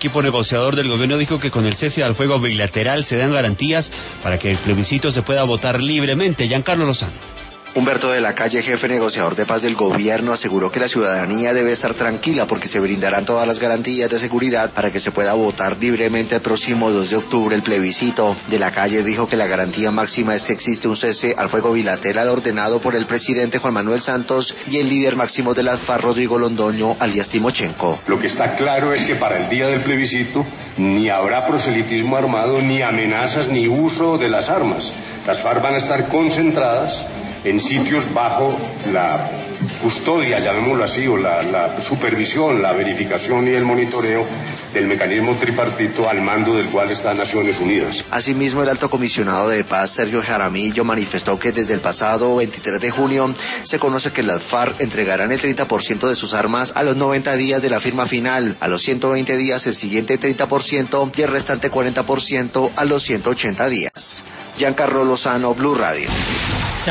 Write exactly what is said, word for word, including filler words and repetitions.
equipo negociador del gobierno dijo que con el cese al fuego bilateral se dan garantías para que el plebiscito se pueda votar libremente. Giancarlo Lozano. Humberto de la Calle, jefe negociador de paz del gobierno, aseguró que la ciudadanía debe estar tranquila porque se brindarán todas las garantías de seguridad para que se pueda votar libremente el próximo dos de octubre el plebiscito. De la Calle dijo que la garantía máxima es que existe un cese al fuego bilateral ordenado por el presidente Juan Manuel Santos y el líder máximo de las FARC, Rodrigo Londoño, alias Timochenko. Lo que está claro es que para el día del plebiscito ni habrá proselitismo armado, ni amenazas, ni uso de las armas. Las FARC van a estar concentradas en sitios bajo la custodia, llamémoslo así, o la, la supervisión, la verificación y el monitoreo del mecanismo tripartito al mando del cual está Naciones Unidas. Asimismo, el alto comisionado de paz, Sergio Jaramillo, manifestó que desde el pasado veintitrés de junio se conoce que las FARC entregarán el treinta por ciento de sus armas a los noventa días de la firma final, a los ciento veinte días el siguiente treinta por ciento y el restante cuarenta por ciento a los ciento ochenta días. Giancarlo Lozano, Blue Radio.